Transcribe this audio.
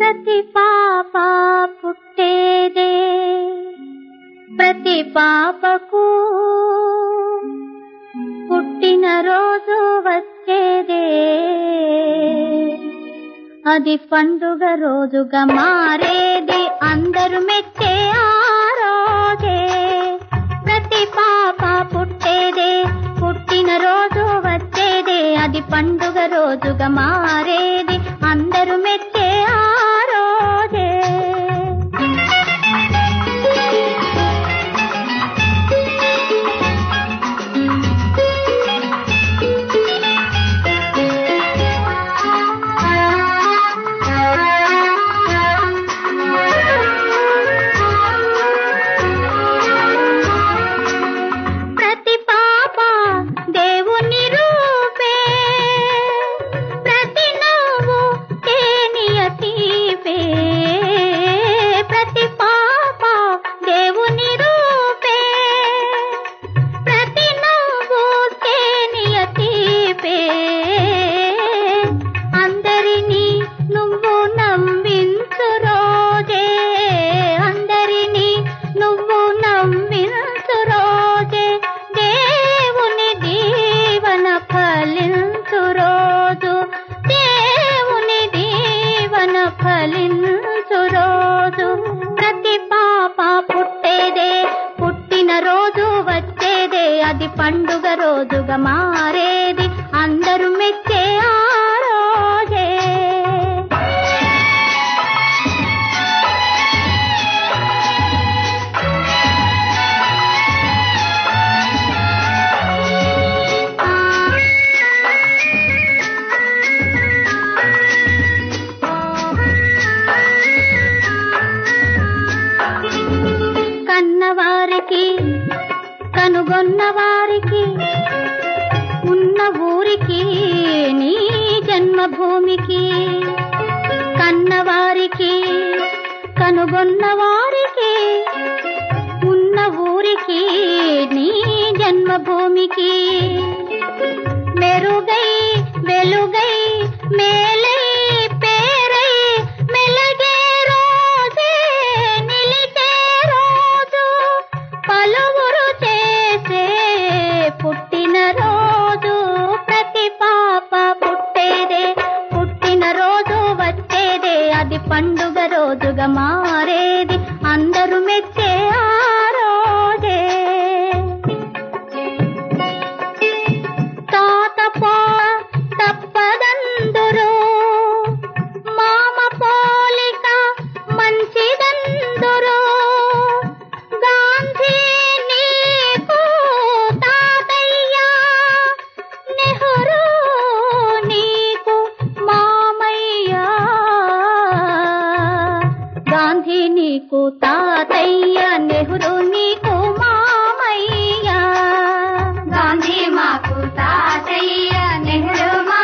ప్రతి పాప పుట్టేదే, ప్రతి పాపకు పుట్టిన రోజు వచ్చేదే, అది పండుగ రోజుగా మారేది, అందరూ మెచ్చే ఆ రోజే. ప్రతి పాప పుట్టేదే, పుట్టిన రోజు వచ్చేదే, అది పండుగ రోజుగా మారేది, అందరూ మెచ్చే ఆ రోజే. ప్రతి పాప పుట్టేదే, పుట్టిన రోజు వచ్చేదే, అది పండుగ రోజుగా మారేది, అందరూ మెచ్చే ఆ రోజే. కన్నవారికి, కనుగొన్న వారికి, ఉన్న ఊరికి, నీ జన్మభూమికి. కన్నవారికి, కనుగొన్న వారికి, ఉన్న ఊరికి, నీ జన్మభూమికి. మెరుగై వెలుగై మేలై పేరై మెలగే రోజే, నిలిచే రోజు, పలువురు చేసే పుట్టిన రోజు. ప్రతి పాప పుట్టేదే, పుట్టిన రోజు వచ్చేదే, అది పండుగ రోజుగా మారేది, అందరూ మెచ్చే ఆ రోజే. తాత తప్పదందురు, మామ పోలిక మంచిదందురు, గాంధీ నీకు తాతయ్య, నెహ్రూ నీకు మామయ్య. గాంధీ నీకు తాతయ్య, నెహ్రూ నీకు మామయ్య. గాంధీ మాకు తాతయ్య, నెహ్రూ